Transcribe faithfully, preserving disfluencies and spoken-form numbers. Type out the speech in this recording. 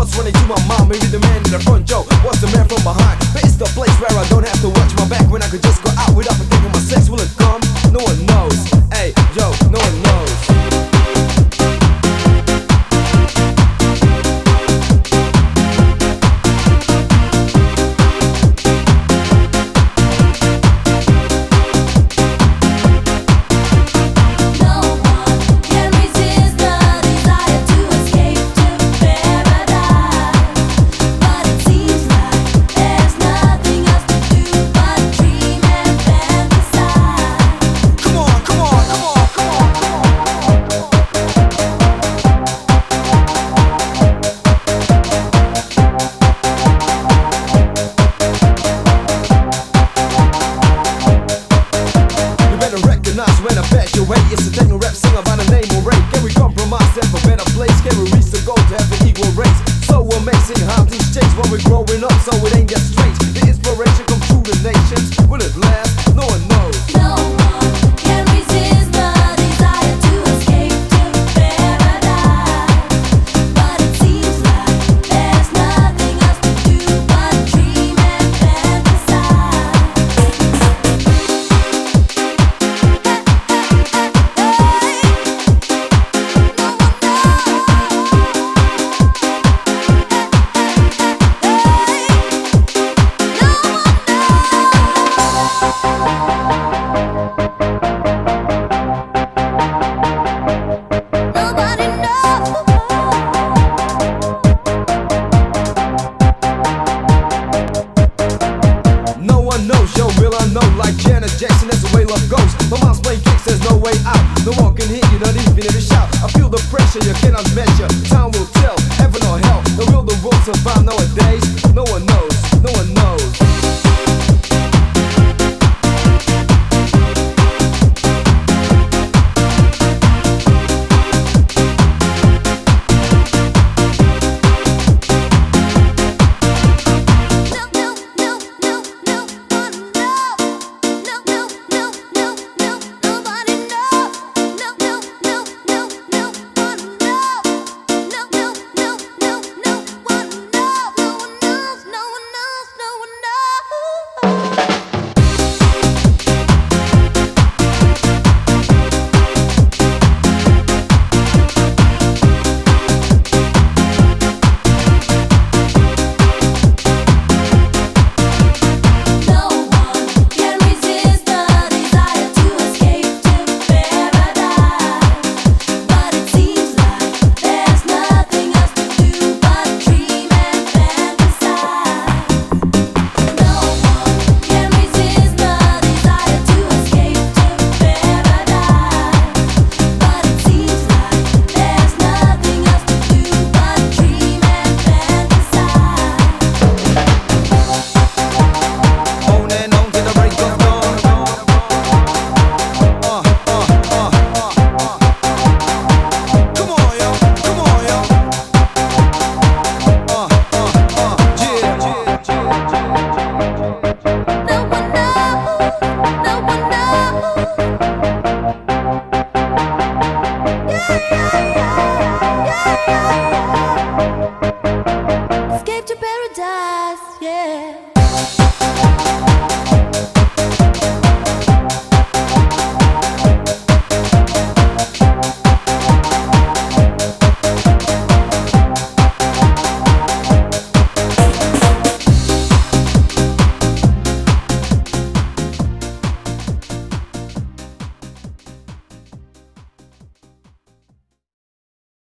thoughts running to my mind. Maybe the man in the front, Joe, what's the man from behind? But it's the place where I don't have to watch my back, when I could just go out without thinking my sex will it come? No one knows. Hey, yo, no one knows. When I pass your way, it's a techno rap singer by the name of Ray. Can we compromise and have a better place? Can we reach the goal to have an equal race? So amazing how things change when we're growing up, so it ain't that strange. The inspiration comes through the nations. Will it last? No one knows. No one can resist the desire to escape to paradise, but it seems like there's nothing else to do but dream and fantasize. Like Janet Jackson, that's the way love goes. My mind's playing tricks, there's no way out. No one can hear you, not even if you shout. I feel the pressure you cannot measure. Time will tell, heaven or hell. The will the world survive nowadays. No one knows, no one knows. Escape to paradise, yeah.